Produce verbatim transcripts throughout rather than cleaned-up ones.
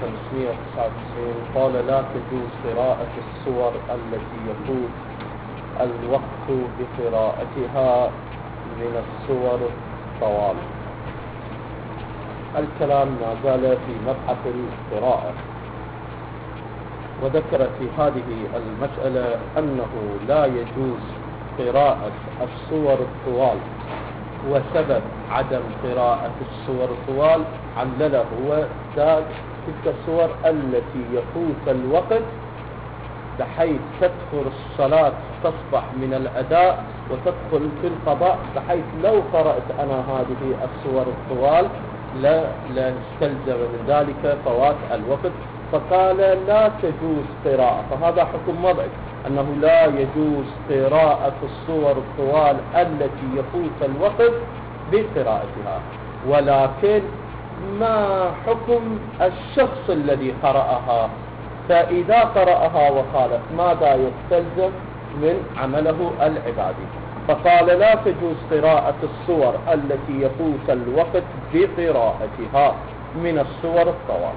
خمسمائة وتسعة وتسعين قال لا تجوز قراءة السور التي يفوت الوقت بقراءتها من السور طوال. الكلام ما زال في مبحث القراءة، وذكر في هذه المسألة أنه لا يجوز قراءة السور الطوال، وسبب عدم قراءة السور الطوال علله هو تلك السور التي يفوت الوقت بحيث تدخل الصلاة تصبح من الأداء وتدخل في القضاء، بحيث لو قرأت أنا هذه السور الطوال لا لا استلزم من ذلك فوات الوقت، فقال لا تجوز قراءة. فهذا حكم وضعي أنه لا يجوز قراءة السور الطوال التي يفوت الوقت بقراءتها. ولكن ما حكم الشخص الذي قرأها؟ فإذا قرأها وخالف ماذا يستلزم من عمله العبادي؟ فقال لا تجوز قراءة السور التي يفوت الوقت بقراءتها من السور الطوال.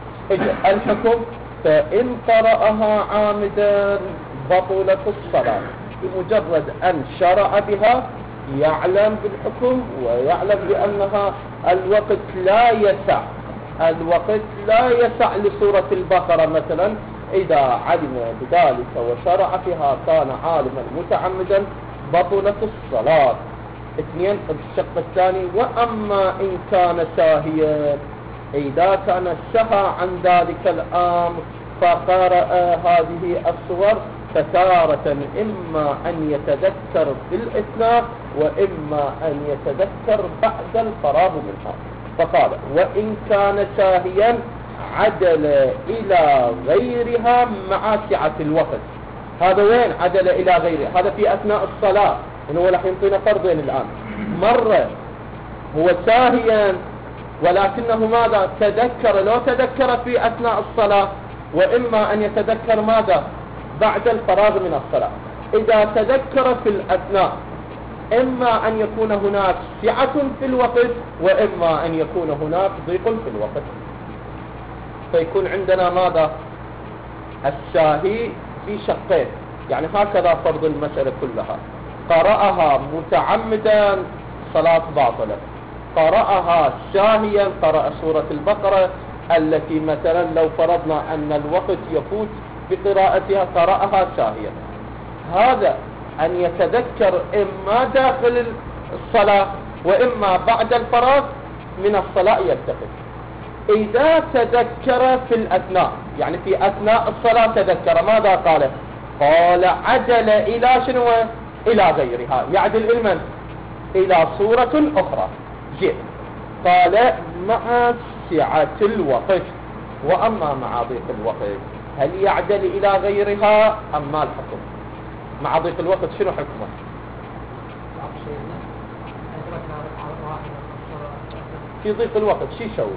الحكم فإن قرأها عامدا بطلت الصلاة، بمجرد أن شرع بها يعلم بالحكم ويعلم بأنها الوقت لا يسع الوقت لا يسع لسورة البقرة مثلا، إذا علم بذلك وشرع فيها كان عالما متعمدا بطلت الصلاة. اثنين، الشق الثاني وأما إن كان ساهيا، إذا كان سهى عن ذلك الأمر فقرأ هذه السور فتارة إما أن يتذكر في الإثناء وإما أن يتذكر بعد الفراغ منها. فقال وإن كان ساهيا عدل إلى غيرها مع سعة الوقت. هذا وين عدل إلى غيره؟ هذا في أثناء الصلاة، إنه راح يعطينا فرضين الآن. مرة هو ساهيا ولكنه ماذا تذكر، لو تذكر في أثناء الصلاة، وإما أن يتذكر ماذا بعد الفراغ من الصلاة. إذا تذكر في الأثناء إما أن يكون هناك سعة في الوقت وإما أن يكون هناك ضيق في الوقت، فيكون عندنا ماذا الساهي في شقين. يعني هكذا فرض المسألة كلها: قرأها متعمدا صلاة باطلة، قرأها ساهيا قرأ سورة البقرة التي مثلا لو فرضنا أن الوقت يفوت بقراءتها قرأها ساهيا، هذا أن يتذكر إما داخل الصلاة وإما بعد الفراغ من الصلاة يلتفت. إذا تذكر في الأثناء، يعني في أثناء الصلاة تذكر، ماذا قال؟ قال عدل إلى شنو؟ إلى غيرها، يعدل إلمن؟ إلى صورة أخرى. جيد. قال مع سعة الوقت. وأما مع ضيق الوقت هل يعدل إلى غيرها أم ما الحكم؟ مع ضيق الوقت شنو حكمه؟ في ضيق الوقت شو يسوي؟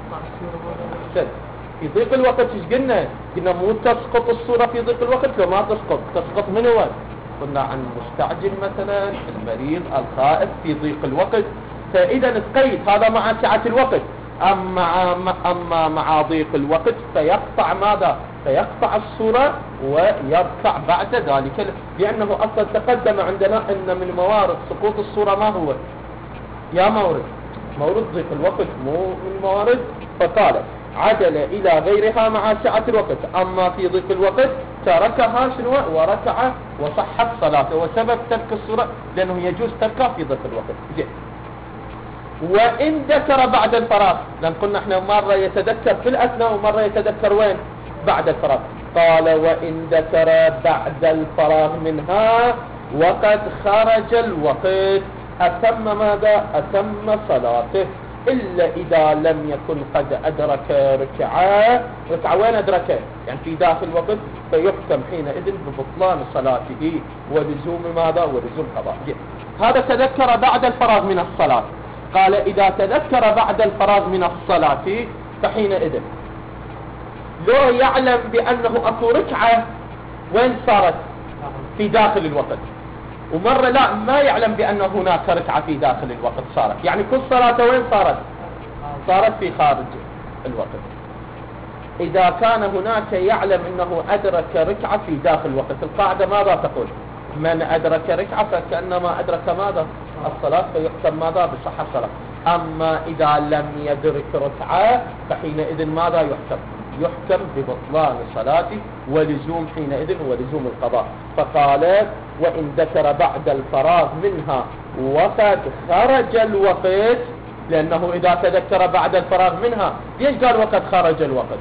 في ضيق الوقت ايش قلنا؟ قلنا مو تسقط الصورة في ضيق الوقت، لو ما تسقط تسقط من هو؟ قلنا عن المستعجل مثلا، المريض، الخائف في ضيق الوقت. فإذا تقيد هذا مع سعة الوقت. أما أما مع ضيق الوقت فيقطع ماذا؟ فيقطع الصورة ويركع بعد ذلك، لأنه أصلا تقدم عندنا أن من موارد سقوط الصورة ما هو؟ يا مورد مورد ضيق الوقت، مو من موارد. فقال عدل إلى غيرها مع سعة الوقت. أما في ضيق الوقت تركها شنو؟ وركع وصحت صلاته. وسبب ترك الصورة لأنه يجوز تركها في ضيق الوقت. جي. وإن ذكر بعد الفراغ، لأن قلنا احنا مرة يتذكر في الأثناء ومرة يتذكر وين؟ بعد الفراغ. قال وإن ذكر بعد الفراغ منها وقد خرج الوقت أتم ماذا؟ أتم صلاته، إلا إذا لم يكن قد أدرك ركعة. ركعة وين أدركه؟ يعني في داخل الوقت، فيحكم حينئذ ببطلان صلاته ولزوم ماذا؟ ولزوم قضاء. هذا تذكر بعد الفراغ من الصلاة. قال إذا تذكر بعد الفراغ من الصلاة فحينئذ لو يعلم بأنه أكو ركعة وين صارت؟ في داخل الوقت. ومرة لا، ما يعلم بأن هناك ركعة في داخل الوقت صارت، يعني كل صلاة وين صارت؟ صارت في خارج الوقت. إذا كان هناك يعلم أنه أدرك ركعة في داخل وقت القاعدة ماذا تقول؟ من أدرك ركعة فكأنما أدرك ماذا؟ الصلاة، فيحكم ماذا؟ بصحة الصلاة. أما إذا لم يدرك ركعة فحينئذ ماذا يحكم؟ يحكم ببطلان صلاته ولزوم حينئذ ولزوم القضاء. فقال وإن ذكر بعد الفراغ منها وقد خرج الوقت، لأنه إذا تذكر بعد الفراغ منها ليش قال وقد خرج الوقت؟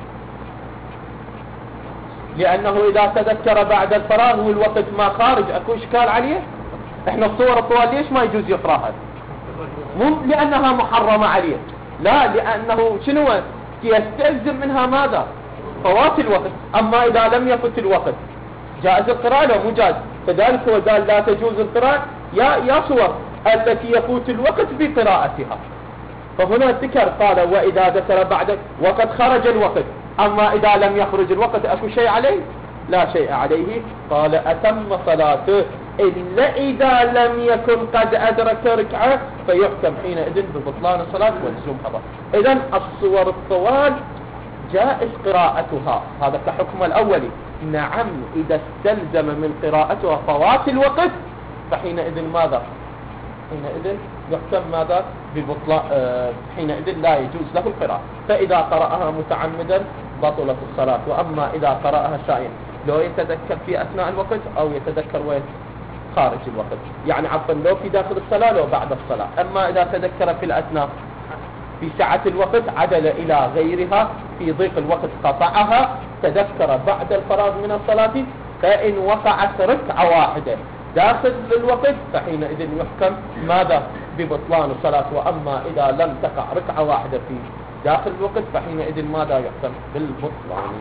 لأنه إذا تذكر بعد الفراغ والوقت ما خارج أكو إشكال عليه. إحنا الصور الطوال ليش ما يجوز يقرأها؟ مو لأنها محرمة عليه، لا، لأنه شنو يستلزم منها ماذا؟ فوات الوقت. أما إذا لم يفت الوقت جائز القراءة لو مو جائز. فذلك هو قال لا تجوز القراءة يا يا صور التي يفوت الوقت بقراءتها. فهنا ذكر قال وإذا ذكر بعد وقد خرج الوقت. أما إذا لم يخرج الوقت أكو شيء عليه؟ لا شيء عليه. قال أتم صلاته إلا إذا لم يكن قد أدرك ركعة فيحكم حينئذ ببطلان الصلاة ولزوم قضاء. إذن الصور الطوال جائز قراءتها، هذا كحكم الأولي. نعم إذا استلزم من قراءتها فوات الوقت فحينئذ ماذا؟ حينئذ يحكم ماذا؟ ببطلان. آه حينئذ لا يجوز له القراءة. فإذا قرأها متعمدا بطلت الصلاة. وأما إذا قرأها سائل لو يتذكر في أثناء الوقت أو يتذكر وين؟ خارج الوقت، يعني عفوا لو في داخل الصلاة لو بعد الصلاة. أما إذا تذكر في الأثناء في سعة الوقت عدل إلى غيرها، في ضيق الوقت قطعها، تذكر بعد الفراغ من الصلاة، فإن وقعت ركعة واحدة داخل الوقت فحينئذ يحكم ماذا؟ ببطلان الصلاة. وأما إذا لم تقع ركعة واحدة في داخل الوقت فحينئذ ماذا يحكم؟ بالبطلان.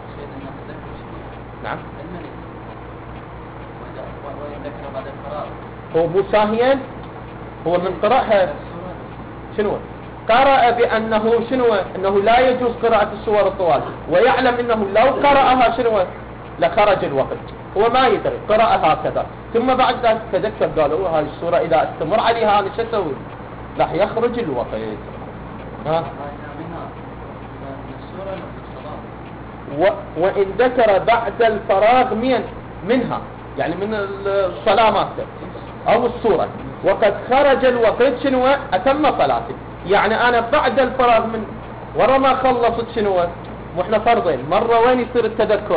نعم. هو مو ساهيا، هو من قرأها شنو؟ قرأ بأنه شنو؟ أنه لا يجوز قراءة السور الطوال، ويعلم أنه لو قرأها شنو؟ لخرج الوقت. هو ما يدري، قرأها هكذا، ثم بعد ذلك تذكر قالوا هاي السورة إذا استمر عليها أنا شو أسوي؟ راح يخرج الوقت. ها؟ و... وإن ذكر بعد الفراغ من منها، يعني من الصلاة مالته أو السورة وقد خرج الوقت شنو؟ أتم صلاته. يعني أنا بعد الفراغ من ورا ما خلصت شنو؟ وإحنا فرضين، مرة وين يصير التذكر؟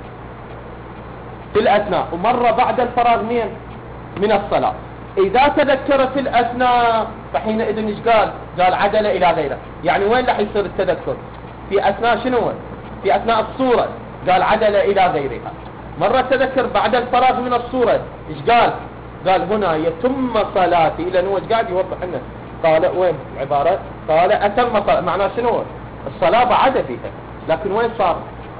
في الأثناء، ومرة بعد الفراغ من من الصلاة. إذا تذكر في الأثناء فحينئذ إيش قال؟ قال عدل إلى غيره. يعني وين راح يصير التذكر؟ في أثناء شنو؟ في أثناء الصورة، قال عدل إلى غيرها. مرة تذكر بعد الفراغ من الصورة، إيش قال؟ قال هنا يتم صلاتي. إلى نوج قاعد يوضح لنا. قال وين العبارة؟ قال أتم صلاة، معناه شنو؟ الصلاة بعد فيها، لكن وين صار؟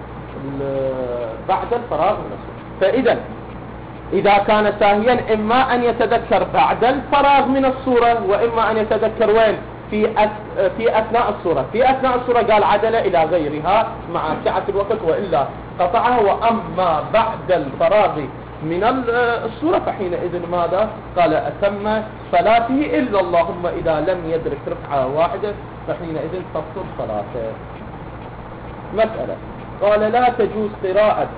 بعد الفراغ من الصورة. فإذا إذا كان ساهيا إما أن يتذكر بعد الفراغ من الصورة، وإما أن يتذكر وين؟ في في أثناء الصورة. في أثناء الصورة قال عدل إلى غيرها مع سعة الوقت وإلا قطعها. وأما بعد الفراغ من الصورة فحينئذ ماذا؟ قال أتم صلاته إلا اللهم إذا لم يدرك ركعة واحدة فحينئذ تبطل صلاته. مسألة قال لا تجوز قراءة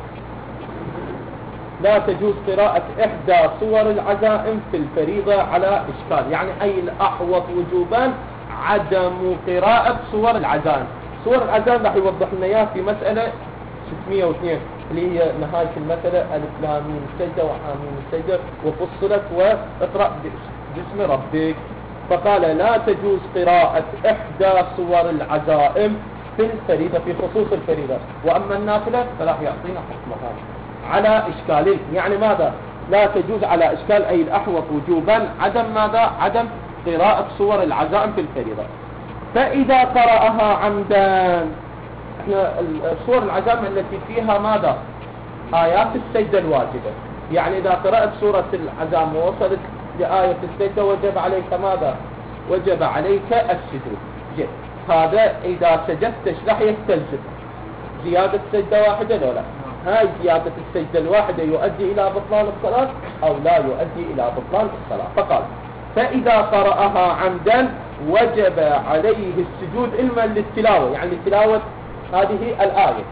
لا تجوز قراءة إحدى صور العزائم في الفريضة على إشكال. يعني أي الأحوط وجوبا عدم قراءة صور العزائم. صور العزائم راح يوضح لنا إياه في مسألة ستمئة واثنين اللي هي نهاية المسألة ألف لام ميم السجدة وحاميم السجدة وفصلت واقرأ باسم ربك. فقال لا تجوز قراءة إحدى صور العزائم في الفريضة في خصوص الفريضة. وأما النافلة فراح يعطينا حكمها على إشكالين. يعني ماذا؟ لا تجوز على إشكال أي الأحوط وجوبا عدم ماذا؟ عدم قراءة صور العزائم في الفريضة. فإذا قرأها عمدا، احنا صور العزائم التي فيها ماذا؟ آيات السجدة الواجبة. يعني إذا قرأت سورة العزائم ووصلت لآية السجدة وجب عليك ماذا؟ وجب عليك السجود. جد. هذا إذا سجدت راح يستلزم زيادة سجدة واحدة لو لا؟ هاي زيادة السجدة الواحدة يؤدي إلى بطلان الصلاة أو لا يؤدي إلى بطلان الصلاة. فقال فإذا قرأها عمدا وجب عليه السجود علما للتلاوة، يعني تلاوة هذه الآية.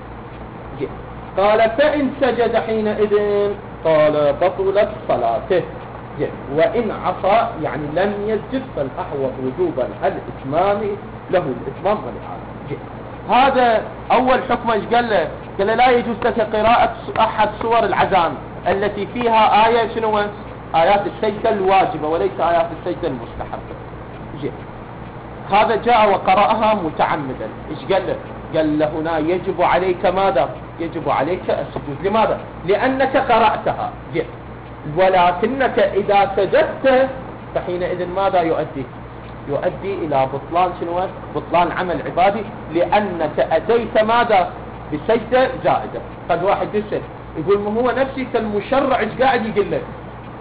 قال فإن سجد حينئذ قال بطلت صلاته. وإن عصى يعني لم يسجد فالأحوط وجوبا الإتمام له الإتمام والإعادة. هذا أول حكم. ايش قال له؟ قال له لا يجوز لك قراءة أحد سور العزام التي فيها آية شنو؟ آيات السجدة الواجبة وليس آيات السجدة المستحبة. جي. هذا جاء وقرأها متعمدا. ايش قال له؟ قال له هنا يجب عليك ماذا؟ يجب عليك السجود. لماذا؟ لأنك قرأتها. جي. ولكنك إذا سجدت فحينئذ ماذا يؤدي؟ يؤدي إلى بطلان شنو؟ بطلان عمل عبادي، لأنك أتيت ماذا؟ بسجدة زائدة. قد واحد يسأل يقول ما هو نفسي كالمشرع ايش قاعد يقول لك؟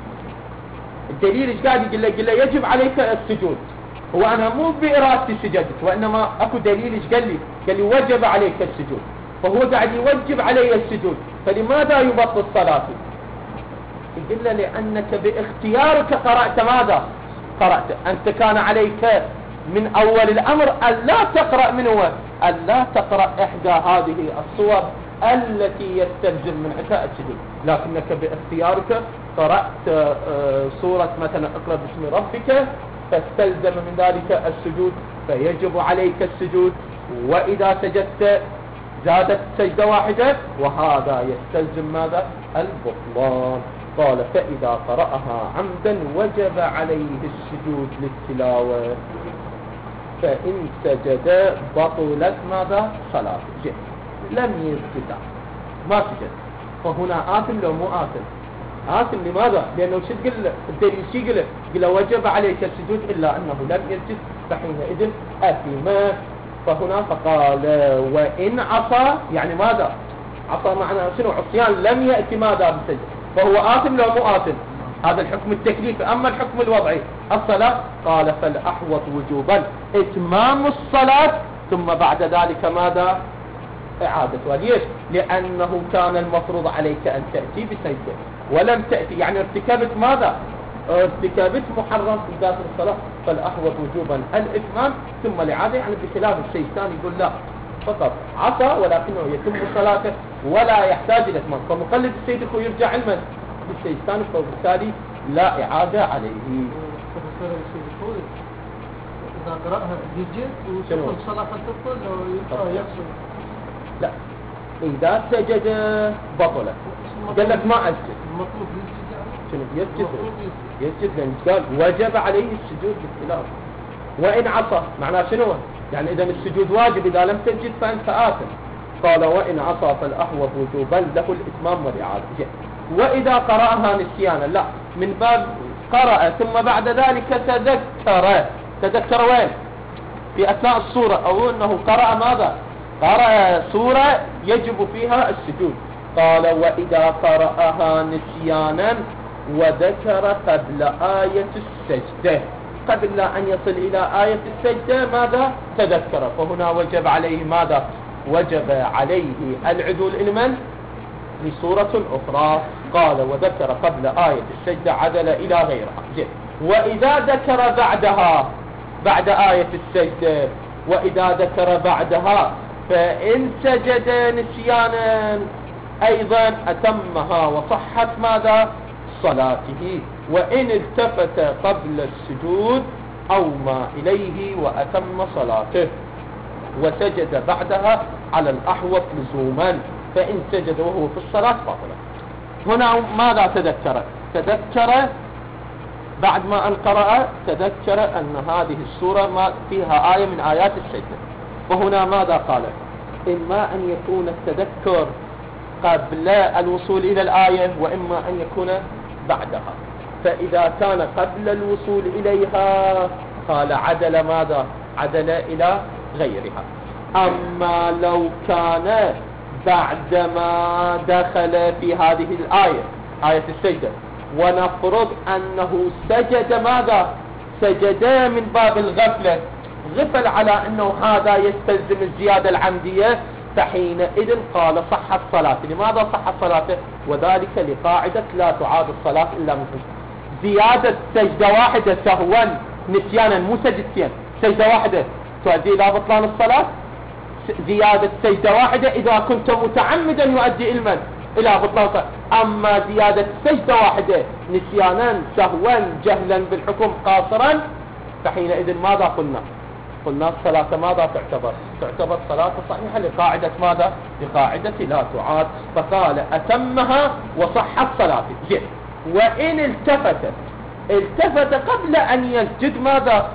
الدليل ايش قاعد يقول لك؟ يقول له يجب عليك السجود. هو أنا مو بإرادتي سجدت، وإنما أكو دليل ايش قال لي؟ قال لي وجب عليك السجود، فهو قاعد يوجب علي السجود، فلماذا يبطل صلاتي؟ يقول له لأنك باختيارك قرأت ماذا؟ قرأت. أنت كان عليك من أول الأمر ألا تقرأ من هو؟ ألا تقرأ إحدى هذه الصور التي يستلزم من عشاء السجود، لكنك باختيارك قرأت سورة مثلا اقرأ باسم ربك فاستلزم من ذلك السجود، فيجب عليك السجود. وإذا سجدت زادت سجدة واحدة، وهذا يستلزم ماذا؟ البطلان. قال فإذا قرأها عمدا وجب عليه السجود للتلاوة، فإن سجد بطلت ماذا؟ صلاته. لم يسجد ما سجد، فهنا آثم لو مو آثم؟ آثم. لماذا؟ لأنه شو تقول الدليل؟ شو يقول؟ يقول وجب عليك السجود إلا أنه لم يسجد فحينئذ آثم. فهنا فقال وإن عصى يعني ماذا؟ عصى معنى شنو؟ عصيان لم يأتي ماذا؟ بسجد، فهو آثم لو مو آثم؟ هذا الحكم التكليفي. أما الحكم الوضعي الصلاة قال فالأحوط وجوبا إتمام الصلاة ثم بعد ذلك ماذا؟ إعادة. ليش؟ لأنه كان المفروض عليك أن تأتي بسجدة ولم تأتي، يعني ارتكبت ماذا؟ ارتكبت محرم في داخل الصلاة، فالأحوط وجوبا الإتمام ثم الإعادة. يعني بخلاف الشيء الثاني يقول لا فقط عصى ولكنه يتم صلاته ولا يحتاج إلى إتمام، فمقلد السيد أخو يرجع علما بالشيء الثاني، فبالتالي لا إعادة عليه. إذا قرأها يجد وتدخل الصلاة فتدخل أو يقصر؟ لا، إذا سجد بطلت. قال لك ما أسجد. المطلوب يسجد يعني؟ شنو يسجد؟ يسجد لأن قال وجب عليه السجود بالتلاوة. وإن عصى معناه شنو؟ يعني إذا السجود واجب، إذا لم تسجد فأنت آثم. قال وإن عصى فالأحوط وجوبا له الإتمام والإعادة. وإذا قرأها نسيانا لا، من باب قرأ ثم بعد ذلك تذكر. تذكر وين؟ في أثناء السورة، أو أنه قرأ ماذا؟ قرأ سورة يجب فيها السجود. قال وإذا قرأها نسيانا وذكر قبل آية السجدة، قبل أن يصل إلى آية السجدة ماذا؟ تذكر، فهنا وجب عليه ماذا؟ وجب عليه العدول إلى لسورة أخرى. قال وذكر قبل آية السجدة عدل إلى غيرها. جيد. وإذا ذكر بعدها بعد آية السجدة، وإذا ذكر بعدها فإن سجد نسيانا أيضا أتمها وصحت ماذا؟ صلاته. وإن التفت قبل السجود أومى إليه وأتم صلاته، وسجد بعدها على الأحوط لزوما، فإن سجد وهو في الصلاة باطلة. هنا ماذا تذكر؟ تذكر بعد ما أن قرأ تذكر أن هذه السورة ما فيها آية من آيات السجدة، وهنا ماذا قال؟ إما أن يكون التذكر قبل الوصول إلى الآية، وإما أن يكون بعدها. فإذا كان قبل الوصول إليها قال عدل ماذا؟ عدل إلى غيرها. أما لو كان بعدما دخل في هذه الآية آية السجدة، ونفرض أنه سجد ماذا؟ سجد من باب الغفلة، غفل على أنه هذا يستلزم الزيادة العمدية، فحينئذ قال صحت صلاته. لماذا صحت صلاته؟ وذلك لقاعدة لا تعاد الصلاة إلا من زيادة سجدة واحدة سهوا نسيانا، مو سجدتين، سجدة واحدة تؤدي إلى بطلان الصلاة. زيادة سجدة واحدة إذا كنت متعمدا يؤدي المن إلى بطلان. أما زيادة سجدة واحدة نسيانا سهوا جهلا بالحكم قاصرا فحينئذ ماذا قلنا؟ قلنا الصلاة ماذا تعتبر؟ تعتبر صلاة صحيحة لقاعدة ماذا؟ لقاعدة لا تعاد. فقال أتمها وصحت صلاته. زين. وإن التفت التفت قبل أن يسجد ماذا؟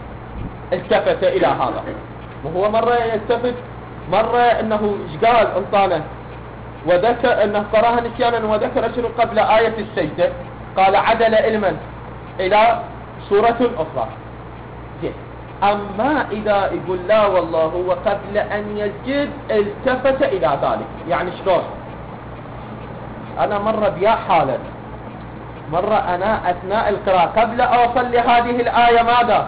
التفت إلى هذا، وهو مرة يلتفت مرة انه ايش قال انطانا وذكر انه قراها نسيانا وذكر شنو قبل آية السجدة، قال عدل علما الى سورة اخرى. زين. اما اذا يقول لا والله هو قبل ان يسجد التفت الى ذلك، يعني شلون؟ انا مرة بيا حالا مرة انا اثناء القراءة قبل اوصل لهذه الآية ماذا؟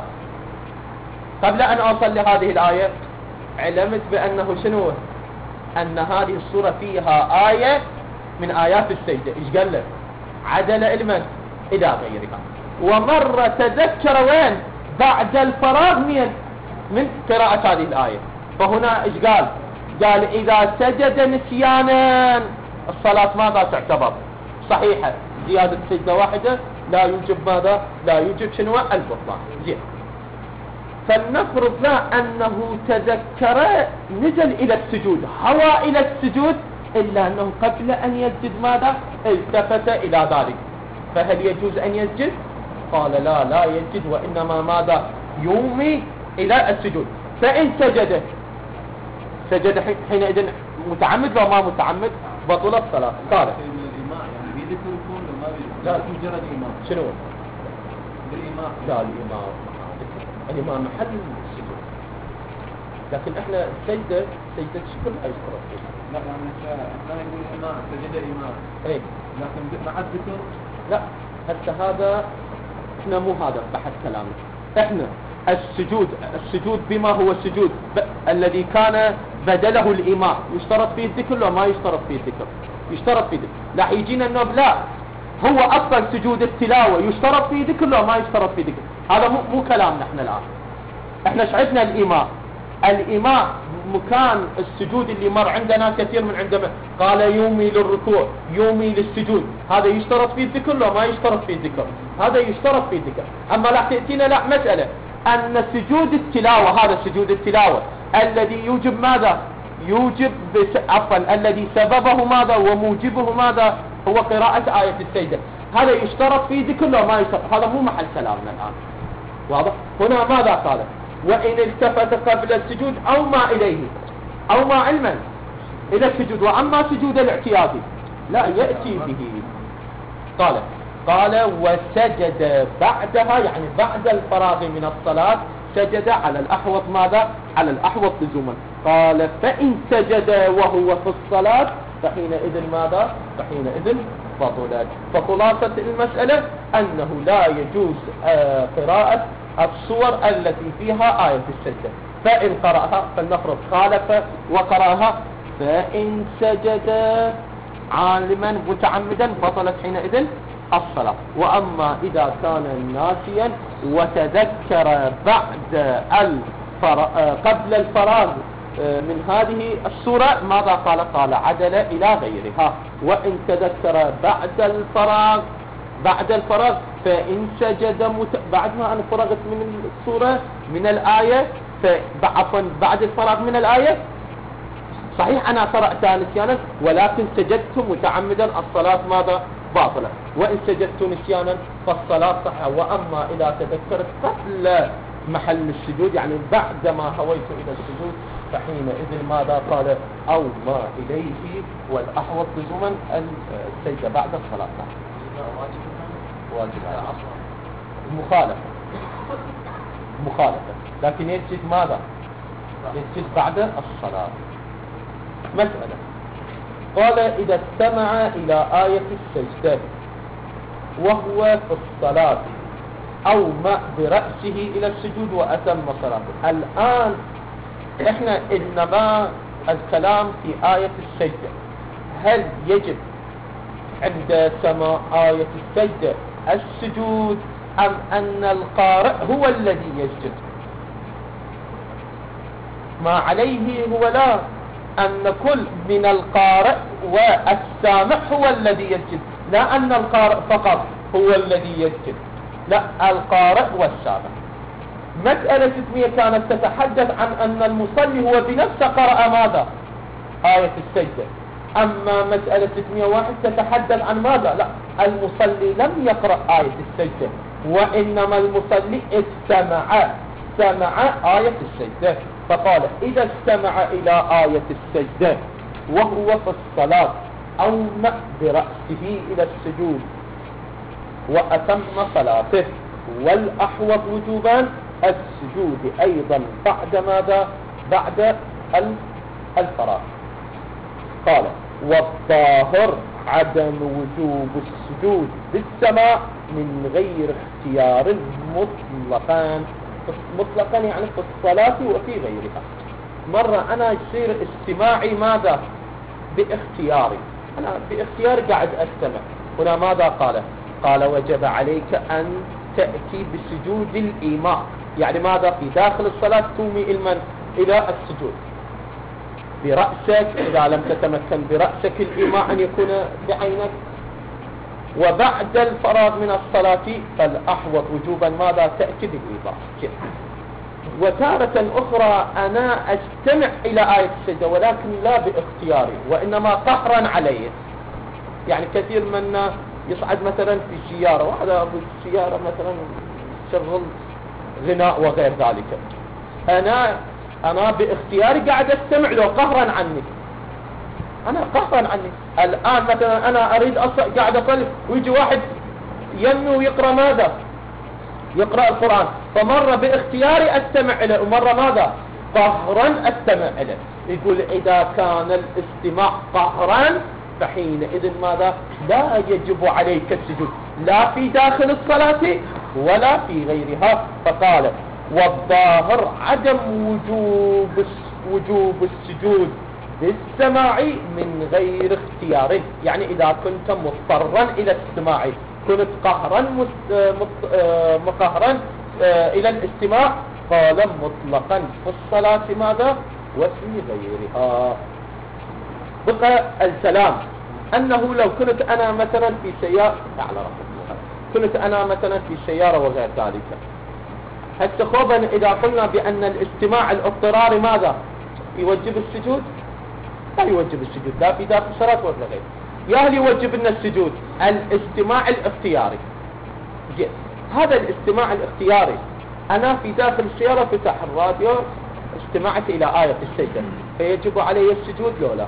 قبل ان اوصل لهذه الآية علمت بانه شنو؟ ان هذه السورة فيها آية من آيات السجدة. ايش قال له؟ عدل علما الى غيرها. ومرة تذكر وين؟ بعد الفراغ من من قراءة هذه الآية. فهنا ايش قال؟ قال اذا سجد نسيانا الصلاة ماذا تعتبر؟ صحيحة. زيادة سجدة واحدة لا يوجب ماذا؟ لا يوجب شنو؟ البطلان. زين. فلنفرض لا أنه تذكر نزل إلى السجود، هوى إلى السجود، إلا أنه قبل أن يسجد ماذا؟ التفت إلى ذلك. فهل يجوز أن يسجد؟ قال لا لا يسجد، وإنما ماذا؟ يومي إلى السجود. فإن سجد سجد حينئذ متعمد لو ما متعمد بطل الصلاة. قال الإمام يعني بيذكر يكون لو ما بيذكر لا مجرد إمام. شنو؟ بالإمام. لا الإمام الإمام محل السجود، لكن احنا السجدة سجدة شكل أي صورة. لا يعني احنا نقول إمام سجد إمام. ايه لكن مع الذكر لا. هسه هذا احنا مو هذا بحث كلامنا. احنا السجود السجود بما هو السجود ب... الذي كان بدله الإمام يشترط فيه الذكر لو ما يشترط فيه الذكر؟ يشترط فيه الذكر. لا يجينا النوب لا هو أصلا سجود التلاوة يشترط فيه ذكر لو ما يشترط فيه ذكر. هذا مو, مو كلامنا احنا الآن. احنا شعبنا الإمام الإمام مكان السجود اللي مر عندنا كثير من عندما قال يومي للركوع يومي للسجود، هذا يشترط فيه الذكر لو ما يشترط فيه الذكر؟ هذا يشترط فيه الذكر. أما لا تأتينا لا مسألة أن سجود التلاوة هذا سجود التلاوة الذي يوجب ماذا؟ يوجب بس... عفوا الذي سببه ماذا وموجبه ماذا؟ هو قراءة آية السجدة، هذا يشترط فيه ذكر لو ما يشترط؟ هذا مو محل كلامنا الآن. واضح؟ هنا ماذا قال؟ وإن التفت قبل السجود أو ما إليه أو ما علما إلى السجود. وأما سجود الاعتيادي لا يأتي به. قال قال وسجد بعدها يعني بعد الفراغ من الصلاة سجد على الأحوط ماذا؟ على الأحوط لزوما. قال فإن سجد وهو في الصلاة فحينئذ ماذا؟ فحينئذ بطلت. فخلاصة المسألة أنه لا يجوز آه قراءة الصور التي فيها آية السجدة. فإن قرأها فلنفرض خالف وقرأها فإن سجد عالما متعمدا بطلت حينئذ الصلاة. وأما إذا كان ناسيا وتذكر بعد الفر... قبل الفراغ من هذه السورة ماذا قال؟ قال عدل إلى غيرها. وإن تذكر بعد الفراغ بعد الفراغ فإن سجد مت... بعد ما أنا فرغت من السورة من الآية عفوا بعد الفراغ من الآية صحيح أنا قرأتها نسيانا ولكن سجدت متعمدا الصلاة ماذا؟ باطلة. وإن سجدت نسيانا فالصلاة صحيحة. وأما إذا تذكرت قبل محل السجود يعني بعد ما هويت إلى السجود فحينئذ ماذا قال؟ أو ما إليه والأحوط لزوما السجدة بعد الصلاة. واجب مخالفة مخالفة لكن يسجد ماذا؟ يسجد بعد الصلاة. مسألة قال إذا استمع إلى آية السجدة وهو في الصلاة أو ما برأسه إلى السجود وأتم صلاته. الآن إحنا إنما الكلام في آية السجدة، هل يجب عند سماع آية السجدة السجود أم أن القارئ هو الذي يسجد؟ ما عليه هو لا أن كل من القارئ والسامع هو الذي يسجد، لا أن القارئ فقط هو الذي يسجد، لا، القارئ والسامع. مسألة ستمئة كانت تتحدث عن أن المصلي هو بنفسه قرأ ماذا؟ آية السجدة. أما مسألة ستمئة وواحد تتحدث عن ماذا؟ لا، المصلي لم يقرأ آية السجدة، وإنما المصلي استمع سمع آية السجدة. فقال إذا استمع إلى آية السجدة وهو في الصلاة أومأ برأسه إلى السجود وأتم صلاته، والأحوط وجوبا السجود أيضا بعد ماذا؟ بعد الفراغ. قال والظاهر عدم وجوب السجود بالسماع من غير اختيار مطلقا. مطلقا يعني في الصلاة وفي غيرها. مرة أنا يصير استماعي ماذا؟ باختياري، أنا باختياري قاعد أستمع. هنا ماذا قال؟ قال وجب عليك أن تأتي بسجود الإيماء، يعني ماذا؟ في داخل الصلاة تومي المن إلى السجود برأسك، إذا لم تتمكن برأسك الإيماء أن يكون بعينك. وبعد الفراغ من الصلاة فالأحوط وجوبا ماذا؟ تأتي بالإيماء. وتارة أخرى أنا أستمع إلى آية السجدة ولكن لا باختياري، وإنما قهرا علي. يعني كثير منا يصعد مثلا في سيارة، واحد أبو السيارة مثلا شغل غناء وغير ذلك، أنا أنا باختياري قاعد أستمع له قهرا عني، أنا قهرا عني. الآن مثلا أنا أريد أص... قاعد أصلي ويجي واحد ينمي ويقرأ ماذا؟ يقرأ القرآن، فمرة باختياري أستمع إليه ومرة ماذا؟ قهرا أستمع إليه. يقول إذا كان الاستماع قهرا فحينئذ ماذا؟ لا يجب عليك السجود، لا في داخل الصلاة ولا في غيرها. فقال والظاهر عدم وجوب وجوب السجود بالسماع من غير اختيار، يعني إذا كنت مضطرا إلى الاستماع، كنت قهرا مقهرا إلى الاستماع، قال مطلقا في الصلاة ماذا؟ وفي غيرها. بقى الكلام أنه لو كنت أنا مثلا في سيارة، على رحمة كنت أنا مثلا في سيارة وغير ذلك، حتى خوفا إذا قلنا بأن الاستماع الاضطراري ماذا؟ يوجب السجود؟ لا يوجب السجود، لا في داخل الصلاة ولا غير. يا هل يوجب لنا السجود؟ الاستماع الاختياري. جيد. هذا الاستماع الاختياري أنا في داخل السيارة فتح الراديو استمعت إلى آية السجدة، فيجب علي السجود لو لا؟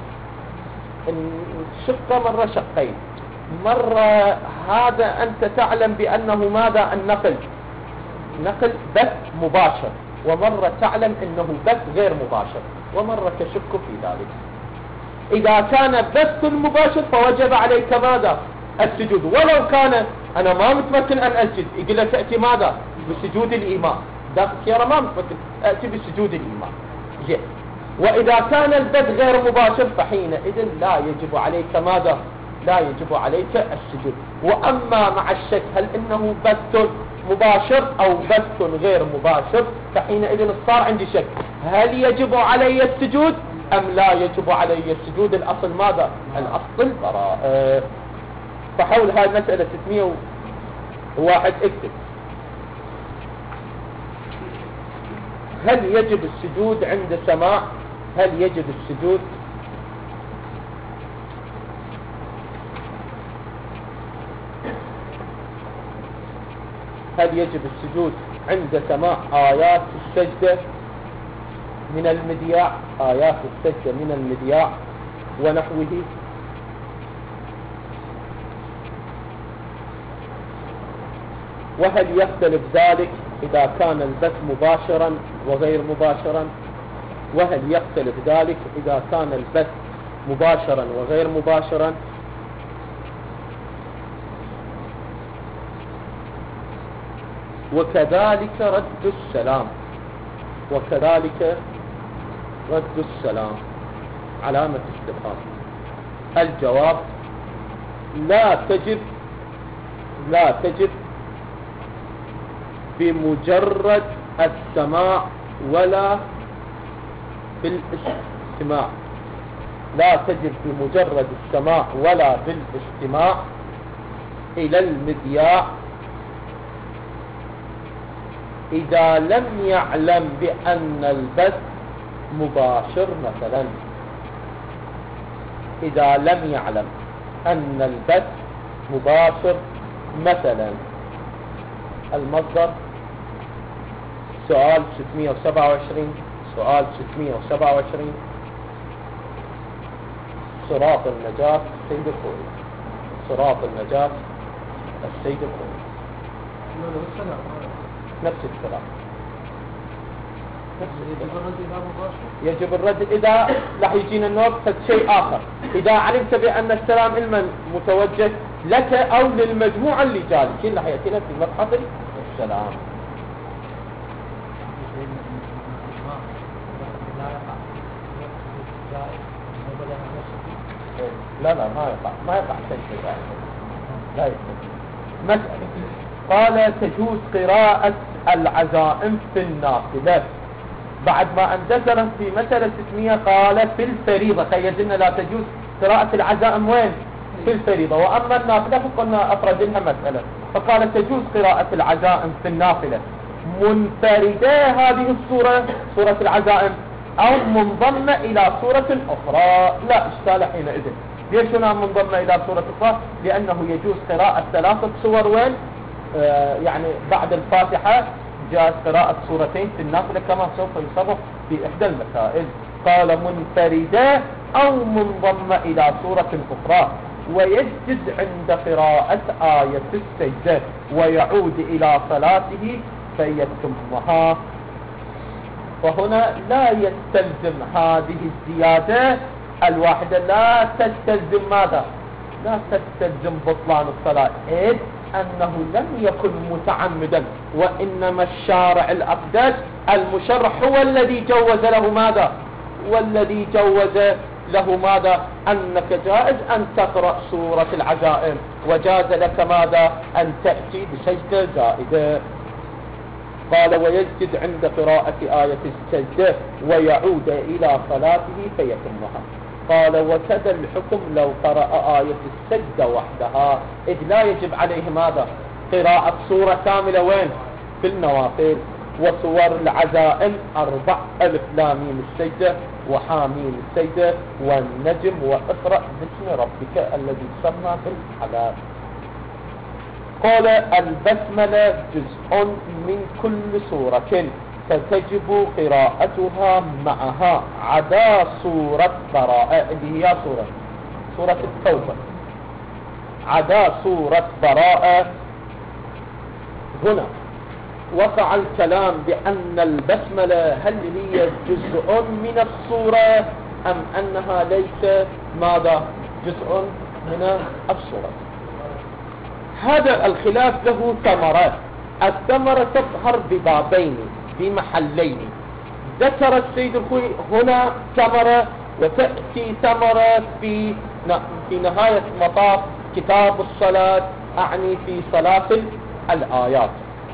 شقة مرة شقين، مرة هذا أنت تعلم بأنه ماذا؟ النقل نقل بث مباشر، ومرة تعلم أنه بث غير مباشر، ومرة تشك في ذلك. إذا كان بث مباشر فوجب عليك ماذا؟ السجود، ولو كان أنا ما متمكن أن أسجد يقول لك تأتي ماذا؟ بسجود الإيمان. داخل السيارة ما متمكن، أتي بسجود الإيمان. جيد. وإذا كان البث غير مباشر فحينئذ لا يجب عليك ماذا؟ لا يجب عليك السجود. وأما مع الشك هل إنه بث مباشر أو بث غير مباشر فحينئذ صار عندي شك، هل يجب علي السجود أم لا يجب علي السجود؟ الأصل ماذا؟ الأصل البراءة. فحول هذه المسألة ستمئة وواحد اكتب هل يجب السجود عند سماع؟ هل يجب السجود؟ هل يجب السجود عند سماع آيات السجدة من المذياع؟ آيات السجدة من المذياع ونحوه. وهل يختلف ذلك إذا كان البث مباشرا وغير مباشرا؟ وهل يختلف ذلك إذا كان البث مباشرا وغير مباشرا؟ وكذلك رد السلام، وكذلك رد السلام علامة استفهام. الجواب لا تجب لا تجب بمجرد السماع ولا بالاستماع، لا تجب بمجرد السماع ولا بالاستماع إلى المذياع إذا لم يعلم بأن البث مباشر. مثلا إذا لم يعلم أن البث مباشر، مثلا المصدر سؤال ستمئة وسبعة وعشرين، سؤال ستمئة وسبعة وعشرين، صراط النجاة السيد الخوئي، صراط النجاة السيد الخوئي، نفس الكلام. يجب الرد إذا راح يجينا النقطة شيء آخر، إذا علمت بأن السلام علما متوجه لك أو للمجموعة اللي جالسين، راح يأتينا في مبحث السلام. لا لا ما يقع ما يقع شيء لا يقع. مسألة قال تجوز قراءة العزائم في النافلة، بعد ما اندثر في مسألة ستمئة قال في الفريضة، خيجلنا لا تجوز قراءة العزائم وين؟ في الفريضة، وأما النافلة فقلنا أفرد لها مسألة، فقال تجوز قراءة العزائم في النافلة منفردة هذه الصورة صورة العزائم أو منضمة إلى صورة أخرى، لا إشكال حينئذ. ليش هنا منضمة إلى صورة أخرى؟ لأنه يجوز قراءة ثلاثة صور وين؟ آه يعني بعد الفاتحة جاءت قراءة صورتين في النافلة كما سوف يصرف في إحدى المسائل. قال منفردة أو منضمة إلى صورة أخرى، ويسجد عند قراءة آية السجدة ويعود إلى صلاته فيتمها. فهنا لا يستلزم هذه الزيادة الواحدة، لا تستلزم ماذا؟ لا تستلزم بطلان الصلاة، إذ أنه لم يكن متعمدا، وإنما الشارع الأقدس المشرع هو الذي جوز له ماذا؟ والذي جوز له ماذا؟ أنك جائز أن تقرأ سورة العزائم، وجاز لك ماذا؟ أن تأتي بسجدة زائدة. قال ويسجد عند قراءة آية السجدة ويعود إلى صلاته فيتمها. قال وكذا الحكم لو قرأ آية السجدة وحدها، إذ لا يجب عليه ماذا؟ قراءة سورة كاملة وين؟ في النوافل. وصور العزائم أربع: ألف لام ميم السجدة، وحاميم السجدة، والنجم، وإقرأ باسم ربك الذي سمى بالحلال. قال البسملة جزء من كل سورة فتجب قراءتها معها عدا سورة براءة اللي هي سورة سورة التوبة، عدا سورة براءة. هنا وقع الكلام بأن البسملة هل هي جزء من السورة أم أنها ليس ماذا؟ جزء من السورة. هذا الخلاف له ثمرات، الثمرة تظهر ببابين بمحلين. ذكر السيد الخوئي هنا ثمرة، وتأتي ثمرة في في نهاية مطاف كتاب الصلاة، أعني في صلاة الآيات.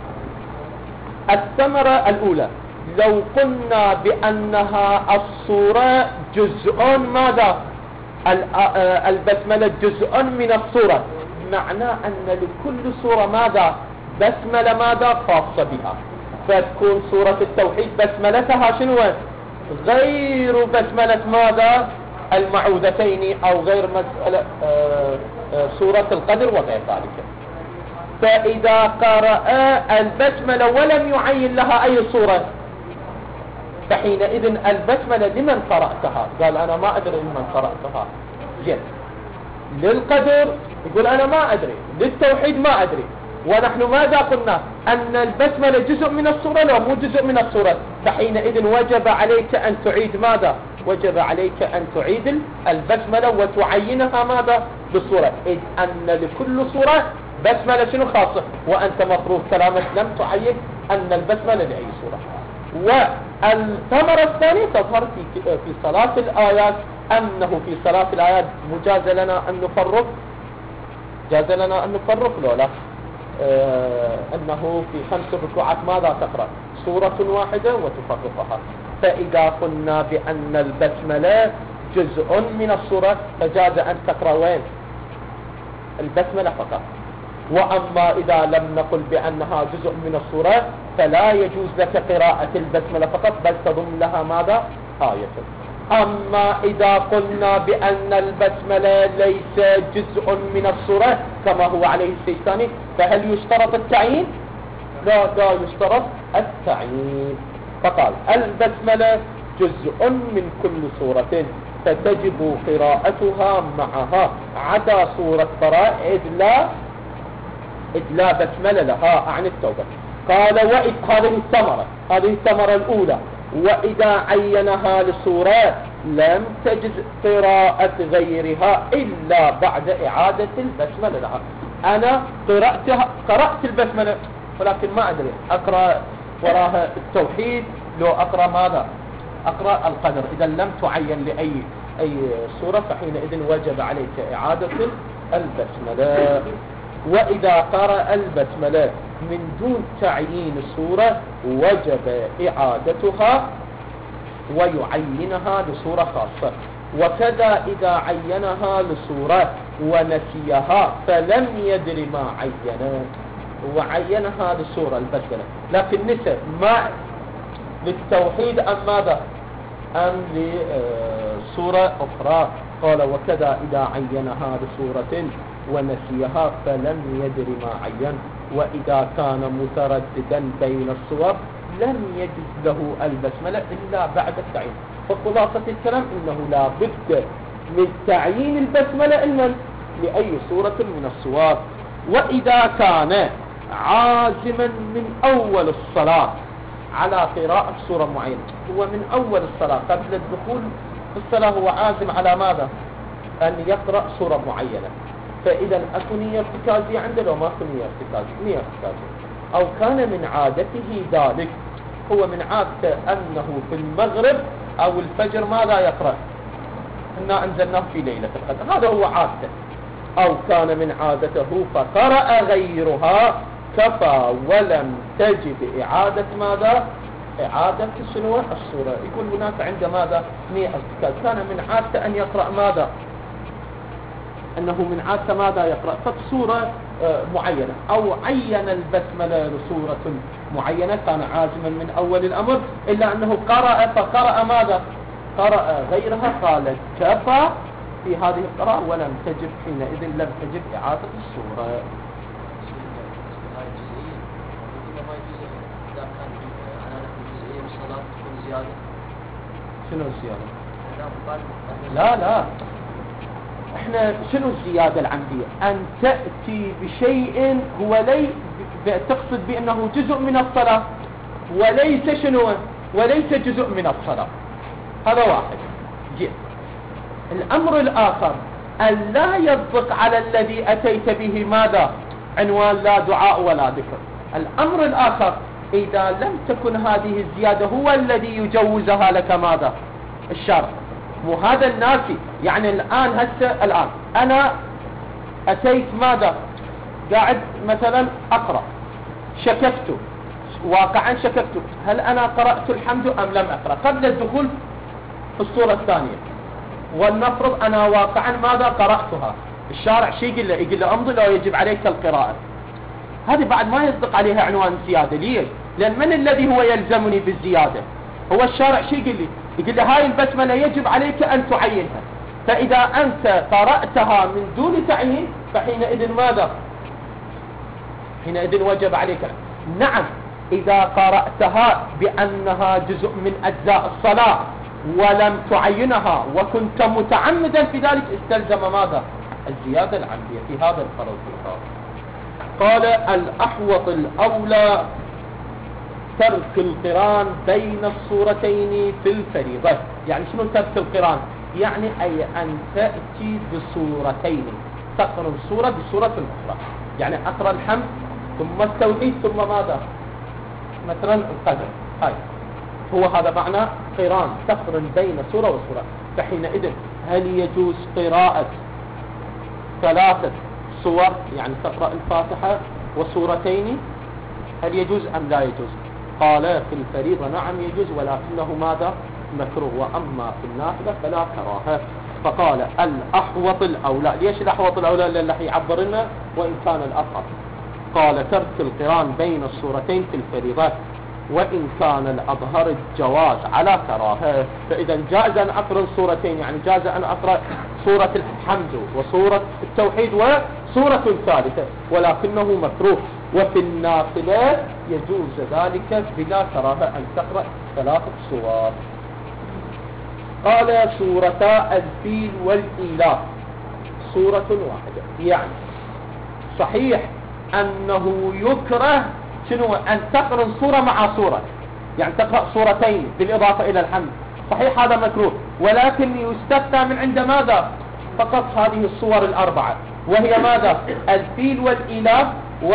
الثمرة الأولى: لو قلنا بأنها الصورة جزء ماذا؟ البسملة جزء من الصورة، معناه أن لكل صورة ماذا؟ بسملة ماذا؟ خاصة بها، فتكون صورة التوحيد بسملتها شنو؟ غير بسملة ماذا؟ المعوذتين، أو غير مسألة آه آه سورة القدر وغير ذلك. فإذا قرأ البسملة ولم يعين لها أي صورة، فحينئذ البسملة لمن قرأتها؟ قال أنا ما أدري لمن قرأتها. جد للقدر يقول أنا ما أدري، للتوحيد ما أدري. ونحن ماذا قلنا؟ أن البسملة جزء من الصورة، لو مو جزء من الصورة، فحينئذ وجب عليك أن تعيد ماذا؟ وجب عليك أن تعيد البسملة وتعينها ماذا؟ بالصورة، إذ أن لكل صورة بسملة شنو خاصة، وأنت مفروض كلامك لم تعين أن البسملة لأي صورة. والثمرة الثانية تظهر في في صلاة الآيات، أنه في صلاة الآيات مجاز لنا أن نفرق، جاز لنا أن نفرق لولا آه أنه في خمس ركوعات ماذا تقرأ؟ سورة واحدة وتفرقها. فإذا قلنا بأن البسملة جزء من السورة فجاز أن تقرأ وين؟ البسملة فقط. وأما إذا لم نقل بأنها جزء من السورة فلا يجوز لك قراءة البسملة فقط، بل تضم لها ماذا؟ آية. أما إذا قلنا بأن البسملة ليس جزء من السورة كما هو عليه السيستاني، فهل يشترط التعيين؟ لا، لا يشترط التعيين. فقال البسملة جزء من كل سورة فتجب قراءتها معها عدا سورة براء إذ لا إذ لا بسملة لها عن التوبة. قال وإذ هذه الثمرة هذه الثمرة الأولى وإذا عينها لسورة لم تجز قراءة غيرها إلا بعد إعادة البسملة لها. أنا قرأتها قرأت البسملة ولكن ما أدري أقرأ وراها التوحيد لو أقرأ ماذا؟ أقرأ القدر. إذا لم تعين لأي أي سورة فحينئذ وجب عليك إعادة البسملة. وإذا قرأ البسملة من دون تعيين السورة وجب إعادتها ويعينها لسورة خاصة. وكذا إذا عينها لسورة ونسيها فلم يدر ما عينه وعينها لسورة البسملة لكن نسى ما للتوحيد أم ماذا؟ أم لسورة أخرى. قال وكذا إذا عينها لسورة ونسيها فلم يدر ما عين. وإذا كان مترددا بين الصور لم يجز له البسملة إلا بعد التعيين. فخلاصة الكلام إنه لا بد من تعيين البسملة إلا لأي سورة من الصور. وإذا كان عازما من أول الصلاة على قراءة سورة معينة، هو من أول الصلاة قبل الدخول في الصلاة هو عازم على ماذا؟ أن يقرأ سورة معينة، فإذا أكو نية ارتكازية عنده لو ما أكو نية ارتكازية نية ارتكازية أو كان من عادته ذلك، هو من عادته أنه في المغرب أو الفجر ماذا يقرأ؟ إنا أنزلناه في ليلة القدر، هذا هو عادته. أو كان من عادته فقرأ غيرها كفى ولم تجب إعادة ماذا؟ إعادة شنو؟ السورة. يكون هناك عند ماذا؟ نية ارتكاز. كان من عادته أن يقرأ ماذا؟ أنه من عادته ماذا يقرأ؟ فسورة معينة أو عين البسملة لسورة معينة كان عازما من أول الأمر إلا أنه قرأ فقرأ ماذا؟ قرأ غيرها قال كفى في هذه القراءة ولم تجب حينئذ لم تجب إعادة السورة. شنو الزيادة؟ لا لا احنا شنو الزيادة العمدية؟ ان تأتي بشيء هو لي تقصد بانه جزء من الصلاة وليس شنو؟ وليس جزء من الصلاة. هذا واحد. جيد. الامر الاخر ان لا يصدق على الذي اتيت به ماذا؟ عنوان لا دعاء ولا ذكر. الامر الاخر إذا لم تكن هذه الزيادة هو الذي يجوزها لك ماذا؟ الشرع. مو هذا الناسي. يعني الآن هسه الآن أنا أتيت ماذا؟ قاعد مثلا أقرأ شككت واقعا شككت هل أنا قرأت الحمد أم لم أقرأ قبل الدخول في الصورة الثانية، ولنفرض أنا واقعا ماذا قرأتها. الشارع شيء يقول له يقول له أمضي لو يجب عليك القراءة. هذه بعد ما يصدق عليها عنوان زيادة. ليش؟ لأن من الذي هو يلزمني بالزيادة؟ هو الشارع شيء يقول لي؟ يقول لي هاي البسملة يجب عليك أن تعينها، فإذا أنت قرأتها من دون تعيين فحينئذ ماذا؟ حينئذ وجب عليك. نعم إذا قرأتها بأنها جزء من أجزاء الصلاة ولم تعينها وكنت متعمدا في ذلك استلزم ماذا؟ الزيادة العمدية في هذا الفرض الخاص. قال الأحوط الأولى ترك القران بين الصورتين في الفريضة. يعني شنو ترك القران؟ يعني أي أن تأتي بصورتين، تقرن صورة بصورة أخرى. يعني أقرأ الحمد ثم التوحيد ثم ماذا؟ مثلا القدر. هاي هو هذا معنى قران، تقرن بين صورة وصورة. فحينئذ هل يجوز قراءة ثلاثة صور؟ يعني تقرأ الفاتحة وصورتين، هل يجوز أم لا يجوز؟ قال في الفريضة نعم يجوز ولكنه ماذا مكروه، وأما في النافلة فلا كراهة. فقال الأحوط الأولى. ليش الأحوط الأولى؟ لأن رح يعبر لنا وإن كان الأصح. قال ترك القران بين الصورتين في الفريضة، وإن كان الأظهر الجواز على كراهة. فإذا جاز أن أقرأ صورتين، يعني جاز أن أقرأ سورة الحمد وسورة التوحيد وسورة ثالثة، ولكنه مكروه. وفي النافلة يجوز ذلك بلا كراهة أن تقرأ ثلاثة سور. قال سورتا الفيل والإيلاف سورة واحدة، يعني صحيح أنه يكره شنو أن تقرأ سورة مع سورة، يعني تقرأ سورتين بالإضافة إلى الحمد، صحيح هذا مكروه، ولكن يستثنى من عند ماذا؟ فقط هذه الصور الأربعة، وهي ماذا؟ الفيل والإيلاف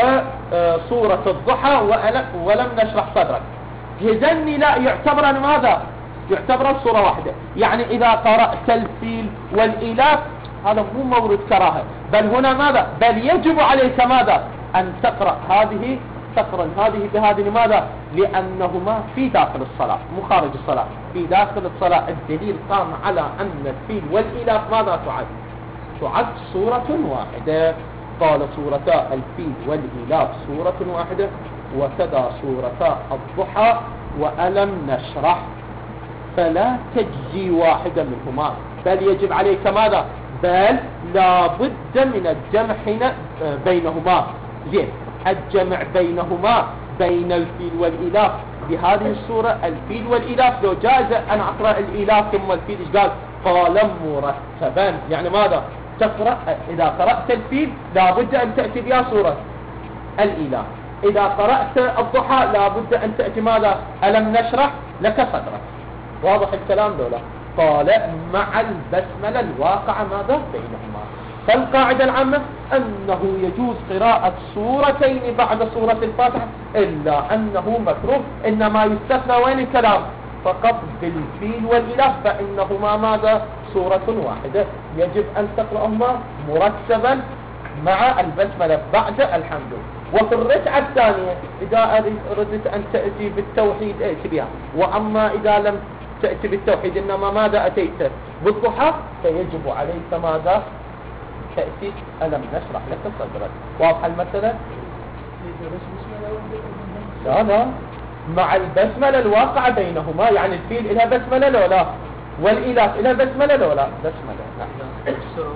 وصورة الضحى ولم نشرح صدرك. هذني لا يعتبر ماذا؟ يعتبر صورة واحدة. يعني إذا قرأت الفيل والإيلاف هذا مو مورد كراهة، بل هنا ماذا؟ بل يجب عليك ماذا؟ أن تقرأ هذه تقرن هذه بهذه. لماذا؟ لأنهما في داخل الصلاة مو خارج الصلاة، في داخل الصلاة. الدليل قام على أن الفيل والإيلاف ماذا تعد؟ تعد صورة واحدة. قال سورتا الفيل والإيلاف سورة واحدة، وكذا سورتا الضحى وألم نشرح، فلا تجزي واحدة منهما، بل يجب عليك ماذا؟ بل لا بد من الجمع بينهما. زين، الجمع بينهما بين الفيل والإيلاف بهذه السورة الفيل والإيلاف. لو جاز أن أقرأ الإيلاف ثم الفيل إيش قال؟ قال مرتبا، يعني ماذا؟ تقرأ إذا قرأت الفيل لا بد أن تأتي بها سورة الإيلاف، إذا قرأت الضحى لا بد أن تأتي ماذا؟ ألم نشرح لك صدرك. واضح الكلام دولا؟ قال مع البسملة الواقع ماذا بينهما. فالقاعدة العامة أنه يجوز قراءة سورتين بعد سورة الفاتحة، إلا أنه مكروه. إنما يستثنى وين الكلام؟ فقط بالفيل والإيلاف، فإنهما ماذا؟ سورة واحدة، يجب أن تقرأهما مرتبا مع البسملة بعد الحمد. وفي الركعة الثانية إذا أردت أن تأتي بالتوحيد ائت بها، وأما إذا لم تأتي بالتوحيد إنما ماذا أتيت بالضحى فيجب عليك ماذا؟ تأتي ألم نشرح لك صدرك. واضح المسألة؟ لا لا، مع البسملة الواقع بينهما، يعني الفيل إلها بسملة لو لا، والإيلاف إلها بسملة لو لا بسملة. نعم.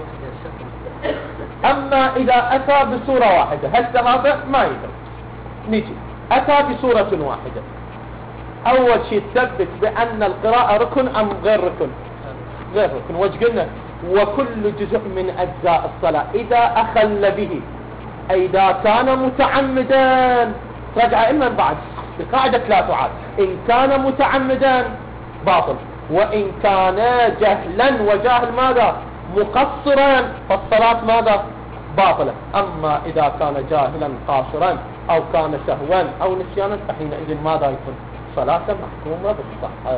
أما إذا أتى بصورة واحدة هل هذا ما يدرك. نيجي أتى بصورة واحدة، أول شيء تثبت بأن القراءة ركن أم غير ركن؟ غير ركن. وش قلنا؟ وكل جزء من أجزاء الصلاة إذا أخل به، إذا كان متعمدا، رجع إما بعد بقاعدة لا تعاد، إن كان متعمدا باطل، وإن كان جهلا وجاهل ماذا؟ مقصرا، فالصلاة ماذا؟ باطلة. أما إذا كان جاهلا قاصرا أو كان سهوا أو نسيانا فحينئذ ماذا يكون؟ صلاة محكومة بالصحة.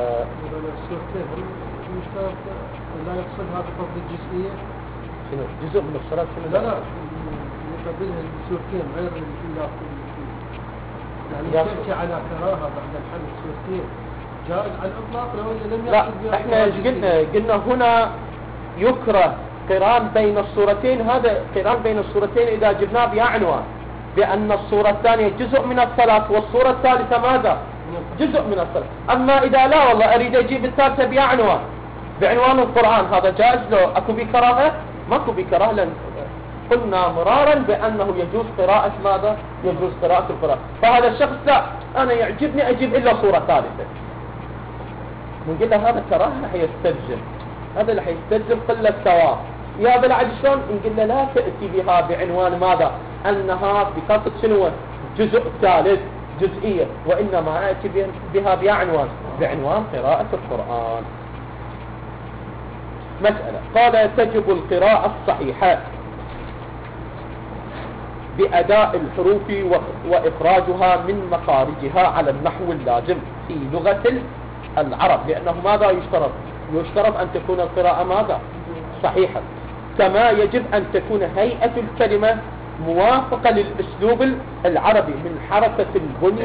لا يقصد هذا فضل الجزئية؟ شنو جزء من الصلاة؟ شنو؟ لا لا يقبلها السورتين غير الإيلاف، يعني تأتي على كراهة بعد الحمد سورتين جائز على الإطلاق لو لم لا احنا قلنا قلنا هنا يكره قران بين الصورتين. هذا قران بين الصورتين إذا جبناه بعنوان بأن الصورة الثانية جزء من الصلاة والصورة الثالثة ماذا؟ جزء من الصلاة. أما إذا لا والله أريد أجيب الثالثة بعنوان بعنوان القرآن، هذا جائز لو أكو بكراهة؟ ماكو بكراهة، لأن قلنا مرارا بأنه يجوز قراءة ماذا؟ يجوز قراءة القرآن. فهذا الشخص لا، أنا يعجبني أجيب إلا صورة ثالثة، نقول له هذا كراهة رح يستلزم، هذا رح يستلزم قلة ثواب. يا بالعكس شلون؟ نقول له لا تأتي بها بعنوان ماذا؟ أنها بقصد شنو؟ جزء ثالث، جزئية، وإنما أتي بها بعنوان بعنوان قراءة القرآن. مسألة. قال تجب القراءة الصحيحة بأداء الحروف وإخراجها من مخارجها على النحو اللازم في لغة العرب، لأنه ماذا يشترط؟ يشترط أن تكون القراءة ماذا؟ صحيحة، كما يجب أن تكون هيئة الكلمة موافقة للأسلوب العربي من حركة البنية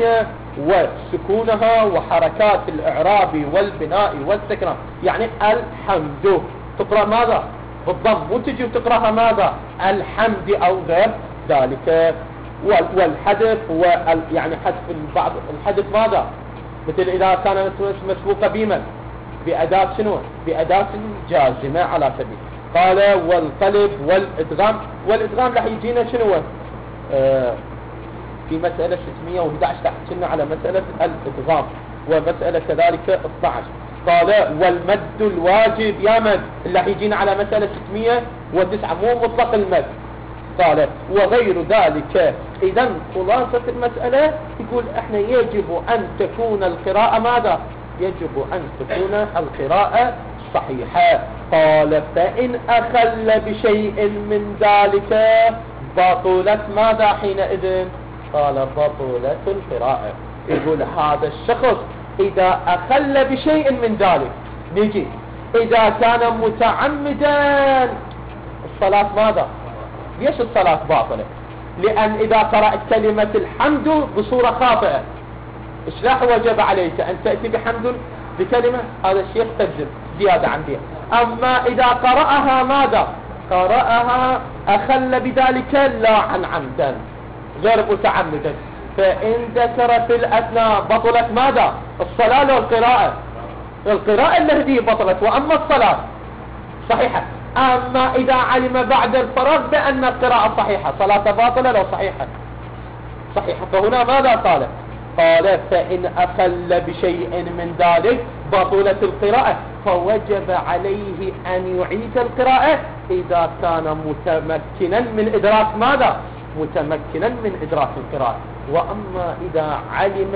وسكونها وحركات الإعراب والبناء والسكنة. يعني الحمد تقرأ ماذا بالضم، مو تجي وتقرأها ماذا الحمد أو غير ذلك. والحذف وال يعني حذف بعض الحذف ماذا، مثل إذا كان مسبوقة بمن بأداة شنو، بأداة جازمة على سبيل. قال والقلب والإدغام. والإدغام راح يجينا شنو آه في مسألة ستمية وأحد عشر تحكينا على مسألة الإدغام، ومسألة كذلك اثني عشر. قال والمد الواجب يا مد اللي راح يجينا على مسألة ستمية وتسعة، مو مطلق المد. قال وغير ذلك. إذن خلاصة المسألة يقول احنا يجب أن تكون القراءة ماذا، يجب أن تكون القراءة صحيحة. قال فإن أخل بشيء من ذلك بطلت ماذا حينئذ، قال بطلت القراءة. يقول هذا الشخص إذا أخل بشيء من ذلك، نجي إذا كان متعمدا الصلاة ماذا، ليش الصلاة باطلة؟ لأن إذا قرأت كلمة الحمد بصورة خاطئة إيش راح وجب عليك أن تأتي بحمد بكلمة، هذا الشيء تجزم زيادة عن دي. أما إذا قرأها ماذا، قرأها أخل بذلك لا عن عمدا غير متعمدا، فإن ذكر في الأثناء بطلت ماذا الصلاة والقراءة، القراءة التي بطلت، وأما الصلاة صحيحة. أما إذا علم بعد الفراغ بأن القراءة صحيحة، صلاة باطلة لو صحيحة صحيحة. فهنا ماذا قال، قال فإن أخل بشيء من ذلك بطلت القراءة، فوجب عليه أن يعيد القراءة إذا كان متمكنا من إدراك ماذا، متمكنا من إدراك القراءة. وأما إذا علم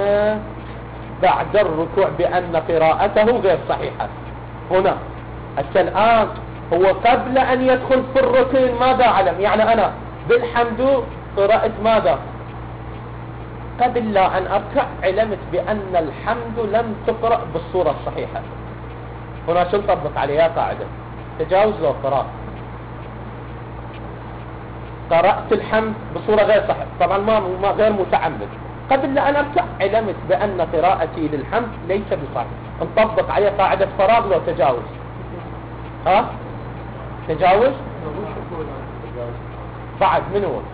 بعد الركوع بأن قراءته غير صحيحة، هنا حتى الآن هو قبل أن يدخل في الركن ماذا علم، يعني أنا بالحمد قرأت ماذا، قبل لا أن أركع علمت بأن الحمد لم تقرأ بالصورة الصحيحة. هنا شو نطبق عليها قاعدة تجاوز لو قراءة، قرأت الحمد بصورة غير صحيحة، طبعا ما ما غير متعمد، قبل لا أن أركع علمت بأن قراءتي للحمد ليس بصحيح، نطبق عليها قاعدة فراغ لو تجاوز. ها تجاوز بعد من هو،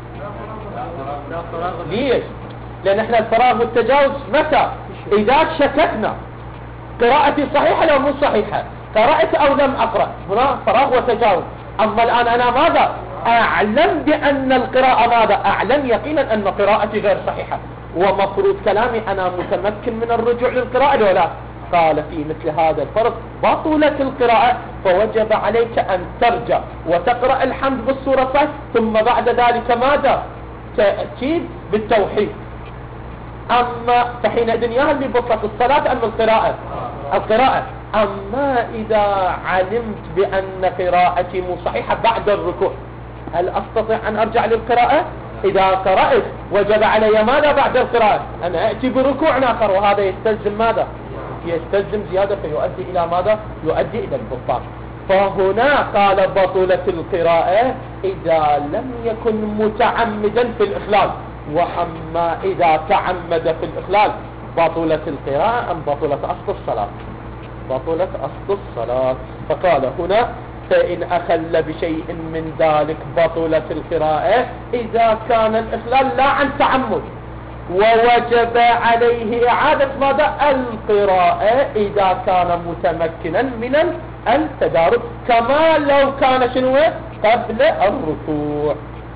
ليش؟ لأن احنا الفراغ والتجاوز متى، إذا شككنا قراءتي صحيحة لو مو صحيحة، قرأت أو لم أقرأ، هنا فراغ وتجاوز. أما الآن أنا ماذا أعلم بأن القراءة ماذا، أعلم يقينا أن قراءتي غير صحيحة، ومفروض كلامي أنا متمكن من الرجوع للقراءة ولا. قال في مثل هذا الفرق بطلت القراءة، فوجب عليك أن ترجع وتقرأ الحمد بالصورة الصحيحة، ثم بعد ذلك ماذا تأكيد بالتوحيد. أما فحينئذ يا اللي بطلت الصلاة أم القراءة، القراءة. أما إذا علمت بأن قراءتي مو صحيحة بعد الركوع، هل أستطيع أن أرجع للقراءة؟ إذا قرأت وجب علي ماذا بعد القراءة، أنا أأتي بركوع آخر، وهذا يستلزم ماذا، يستلزم زيادة، فيؤدي إلى ماذا، يؤدي إلى البطلان. فهنا قال بطلت القراءة إذا لم يكن متعمدا في الإخلال. وأما إذا تعمد في الإخلال بطلت القراءة أم بطلت أصل الصلاة، بطلت أصل الصلاة. فقال هنا فإن أخل بشيء من ذلك بطلت القراءة إذا كان الإخلال لا عن تعمد، ووجب عليه إعادة ماذا القراءة إذا كان متمكنا من التدارك، كما لو كان شنو قبل الركوع.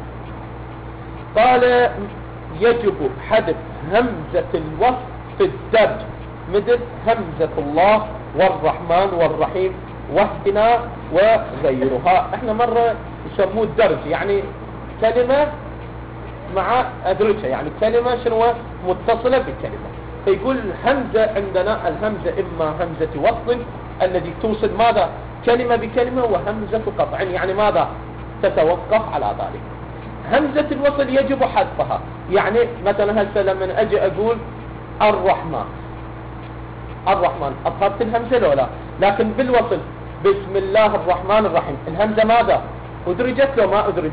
قال يجب حذف همزة الوصف في الدرج، مثل همزة الله والرحمن والرحيم واهدنا وغيرها. احنا مرة يسموه الدرج، يعني كلمة مع أدرجها، يعني كلمة شنو متصلة بكلمة. فيقول همزة عندنا الهمزة إما همزة وصل الذي توصل ماذا كلمة بكلمة، وهمزة قطع يعني ماذا تتوقف على ذلك. همزة الوصل يجب حذفها، يعني مثلا هسه لما أجي أقول الرحمن، الرحمن أظهرت الهمزة لو لا، لكن بالوصل بسم الله الرحمن الرحيم الهمزة ماذا أدرجت لو ما أدرجت،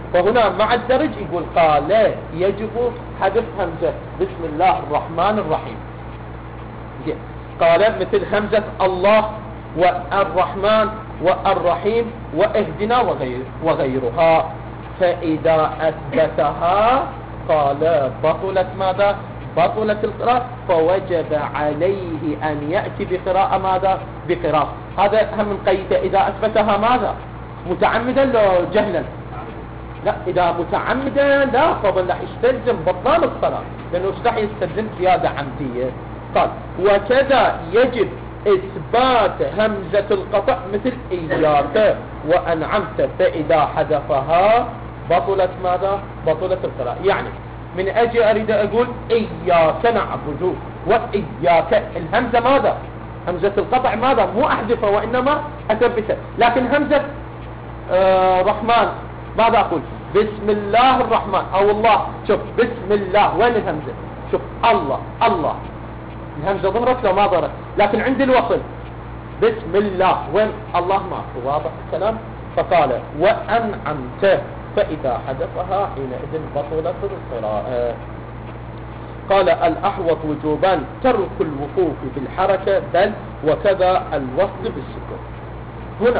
فهنا مع الدرج يقول قال لا يجب حذف همزة بسم الله الرحمن الرحيم. قال مثل همزة الله والرحمن والرحيم واهدنا وغير وغيرها، فإذا أثبتها قال بطلت ماذا؟ بطلت القراءة، فوجب عليه أن يأتي بقراءة ماذا؟ بقراءة. هذا هم من قيده إذا أثبتها ماذا؟ متعمدا لو جهلا؟ لا، إذا متعمدا لا، فضل راح يستلزم بطلان الصلاة، لأنه راح يستلزم زيادة عمدية. قال وكذا يجب إثبات همزة القطع مثل إياك وأنعمت، فإذا حذفها بطلت ماذا؟ بطلت القراءة. يعني من أجي أريد أقول إياك نعبد وإياك، الهمزة ماذا؟ همزة القطع ماذا؟ مو أحذفها وإنما أثبتها. لكن همزة آه رحمن ماذا أقول؟ بسم الله الرحمن أو الله. شوف بسم الله، وين الهمزة؟ شوف الله الله، الهمزة ظهرت لو ما ظهرت، لكن عند الوصل بسم الله وين الله؟ ما واضح الكلام. فقال وأنعمت، فإذا حذفها حينئذ بطلت القراءة. قال الأحوط وجوبا ترك الوقوف بالحركة بل وكذا الوصل بالسكون. هنا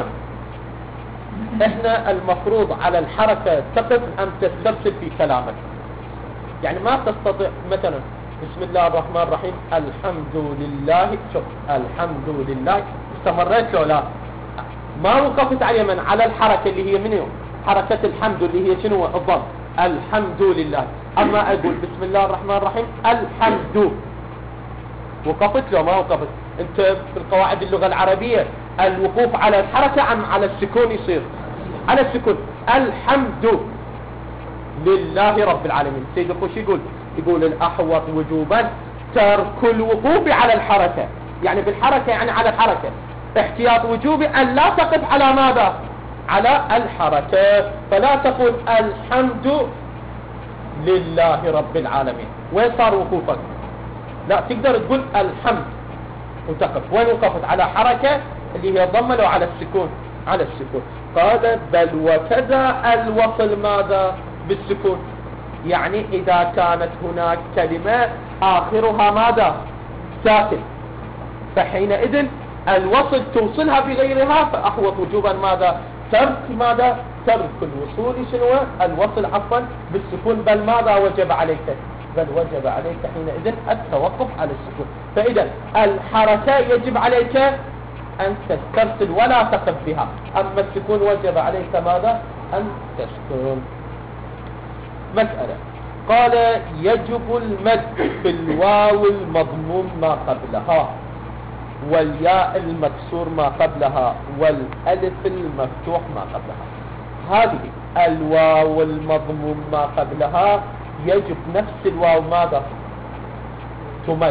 احنا المفروض على الحركة تقف أم تسترسل في كلامك، يعني ما تستطيع مثلا بسم الله الرحمن الرحيم الحمد لله، شوف الحمد لله استمريت لو لا، ما وقفت على من على الحركة اللي هي منه حركة الحمد اللي هي شنو؟ الضم، الحمد لله. أما أقول بسم الله الرحمن الرحيم الحمد، وقفت لو ما وقفت؟ أنت في القواعد اللغة العربية الوقوف على الحركة أم على السكون يصير؟ على السكون. الحمد لله رب العالمين. سيد الخوشي يقول يقول الأحوط وجوبا ترك الوقوف على الحركة، يعني بالحركة يعني على الحركة، احتياط وجوبي أن لا تقف على ماذا؟ على الحركة، فلا تقول الحمد لله رب العالمين. وين صار وقوفك؟ لا، تقدر تقول الحمد وتقف. وين وقفت؟ على حركة اللي هي ضمة لو على السكون؟ على السكون. قال بل وكذا الوصل ماذا؟ بالسكون. يعني إذا كانت هناك كلمة آخرها ماذا؟ ساكن، فحينئذ الوصل توصلها بغيرها، فأحوط وجوبا ماذا؟ ترك ماذا؟ ترك الوصول شنو؟ الوصل عفوا بالسكون. بل ماذا وجب عليك؟ بل وجب عليك حينئذ التوقف على السكون. فإذا الحركة يجب عليك أن تسترسل ولا تقف بها، أما السكون وجب عليك ماذا؟ أن تسكن. مسألة قال يجب المد في الواو المضموم ما قبلها والياء المكسور ما قبلها والألف المفتوح ما قبلها. هذه الواو المضموم ما قبلها يجب نفس الواو ماذا؟ تمد،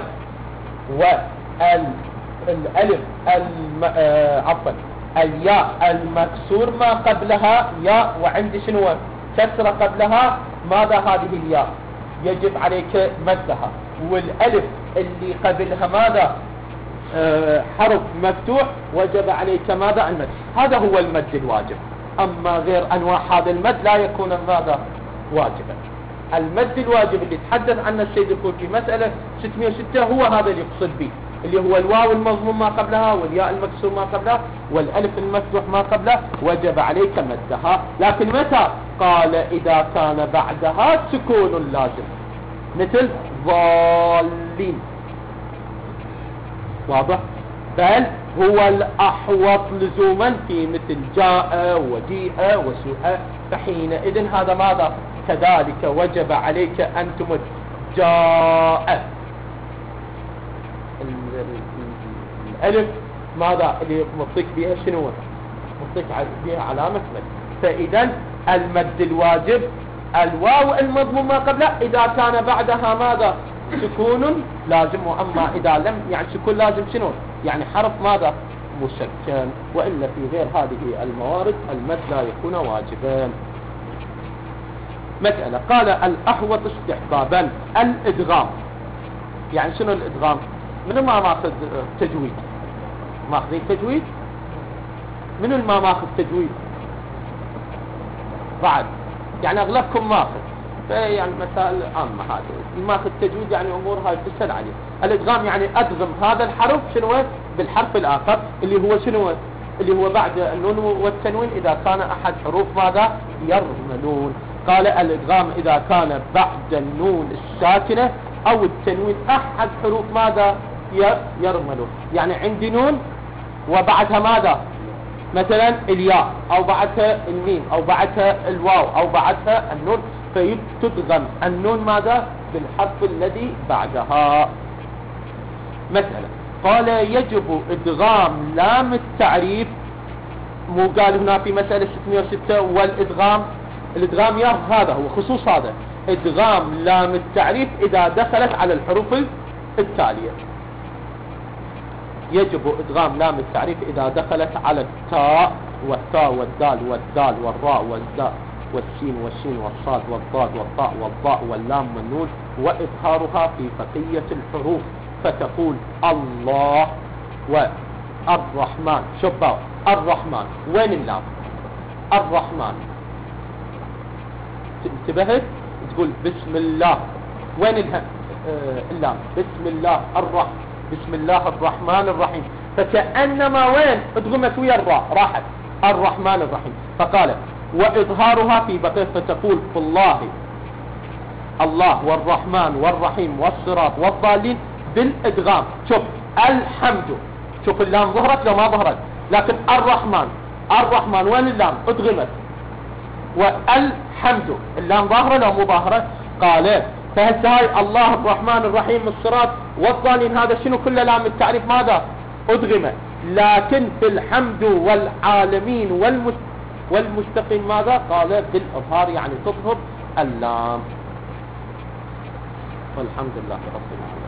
والألف الم... آه عفوا الياء المكسور ما قبلها ياء وعندي شنو؟ كسرة قبلها ماذا؟ هذه الياء يجب عليك مدها، والألف اللي قبلها ماذا؟ أه حرف مفتوح وجب عليك ماذا؟ المد. هذا هو المد الواجب. أما غير أنواع هذا المد لا يكون ماذا؟ واجبا. المد الواجب اللي تحدث عنه السيد يقول في مسألة ستمئة وستة هو هذا اللي يقصد به، اللي هو الواو المضموم ما قبلها والياء المكسور ما قبلها والألف المفتوح ما قبلها وجب عليك مدها. لكن متى؟ قال إذا كان بعدها سكون لازم، مثل ضالين. واضح؟ بل هو الأحوط لزوما في مثل جاء وجيء وسوء، فحينئذ هذا ماذا؟ كذلك وجب عليك أن تمد جاء. الألف ماذا اللي مطلق بها شنو؟ مطلق بها علامة مد. فإذا المد الواجب الواو المضموم ما قبله إذا كان بعدها ماذا؟ سكون لازم. وأما إذا لم يعني سكون لازم شنو؟ يعني حرف ماذا؟ مسكن. وإلا في غير هذه الموارد المد لا يكون واجبا. مسألة قال الأحوط استحبابا الإدغام. يعني شنو الإدغام؟ منو ما ماخذ تجويد؟ ماخذين تجويد؟ منو ما ماخذ تجويد؟ بعد يعني أغلبكم ماخذ، يعني مسائل عامة هذه الماخذ تجويد، يعني أمور هاي تسأل عليه. الإدغام يعني أدغم هذا الحرف شنو بالحرف الآخر اللي هو شنو اللي هو بعد النون والتنوين إذا كان أحد حروف ماذا يرملون. قال الإدغام إذا كان بعد النون الساكنة أو التنوين أحد حروف ماذا يرملون. يعني عندي نون وبعدها ماذا مثلا الياء أو بعدها الميم أو بعدها الواو أو بعدها النون، فيتدغم النون ماذا بالحرف الذي بعدها. مثلا قال يجب إدغام لام التعريف، مو قال هنا في مسألة ستمائة وستة والإدغام الإدغام يا هذا هو خصوص هذا إدغام لام التعريف إذا دخلت على الحروف التالية. يجب إدغام لام التعريف إذا دخلت على التاء والتاء والدال والدال والراء والزاء والسين والشين والصاد والضاد والطاء والضاء واللام والنون، وإظهارها في بقية الحروف، فتقول الله والرحمن. شباب الرحمن وين اللام؟ الرحمن انتبهت تقول بسم الله، وين الهم؟ آه اللام بسم الله الرحمن، بسم الله الرحمن الرحيم، فكأنما وين ادغمت ويا الراء راحت الرحمن الرحيم. فقال وإظهارها في بقية، فتقول الله الله والرحمن والرحيم والصراط والضالين بالإدغام. شوف الحمد، شوف اللام ظهرت لو ما ظهرت، لكن الرحمن الرحمن وين اللام ادغمت، والحمد اللام ظاهرة لو مو ظاهرة. قال فهسه هاي الله الرحمن الرحيم الصراط والضالين هذا شنو كله لام التعريف ماذا ادغمت، لكن في الحمد والعالمين والمست والمستقيم ماذا قال بالإظهار، يعني تظهر اللام. والحمد لله رب العالمين.